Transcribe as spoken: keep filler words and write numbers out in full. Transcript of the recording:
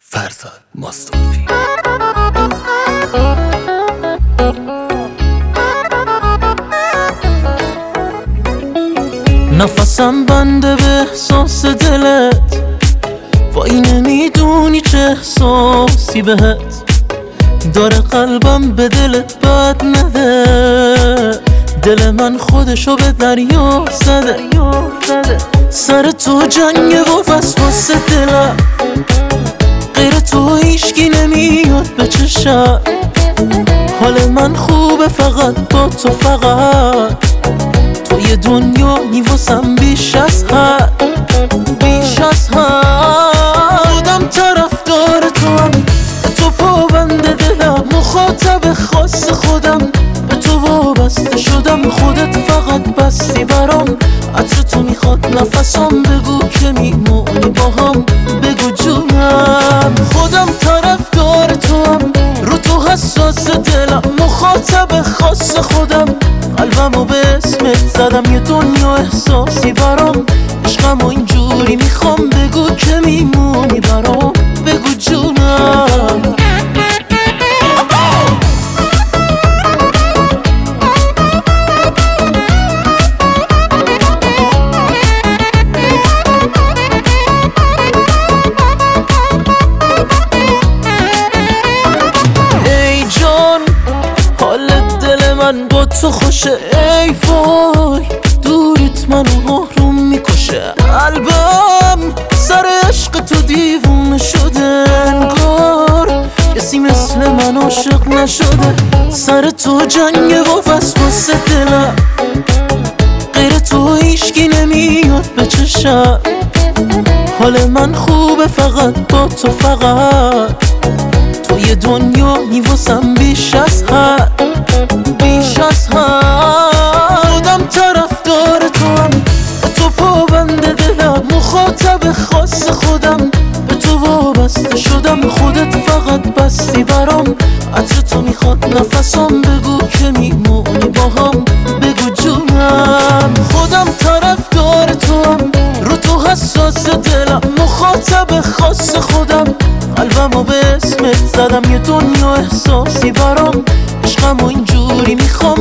فرزاد مصطفی. نفسم بنده به احساس دلت، وای نمیدونی چه احساسی بهت داره. قلبم به دلت بد نده، دل من خودشو به دریا زده. سر تو جنگه و وسواس دلم، غیر تو هیچکی نمیاد به چشم. حال من خوبه فقط با تو، فقط توی دنیایی واسم بیش از حد، بیش از حد. خودم طرفدار تو هم، به تو پابند دلم، مخاطب خاص خودم، به تو وابسته شدم. خودت فقط بستی برام، عطر تو میخواد نفسم. بگو که میمونی با هم، بگو جونم. خودم طرفدار تو هم، رو تو حساس دلم، مخاطب خاص خودم. قلبمو به اسمت زدم، یه دنیا احساسی برام. عشقمو اینجوری میخوام، بگو که میمونی برام، بگو جونم. ای جان، حال دل من با تو خوشه. ای وای، دوریت منو آروم میکشه. قلبم سر عشق تو دیوونه شده، انگار کسی مثل من عاشق نشده. سر تو جنگه و وسواس دلم، غیر تو هیچکی نمیاد به چشم. حال من خوبه فقط با تو، فقط توی دنیایی واسم بیش از حد، بیش از حد. خودم طرفدار تو هم، به تو پابند دلم، مخاطب خاص خودم، به تو وابسته شدم. خودت فقط بستی برام، عطر تو میخواد نفسم. بگو که میمونی با هم، بگو جونم. خودم طرفدار تو هم، رو تو حساس دلم، مخاطب خاص خودم. قلبمو به اسمت زدم، یه دنیا احساسی برام. عشقمو اینجوری میخوام،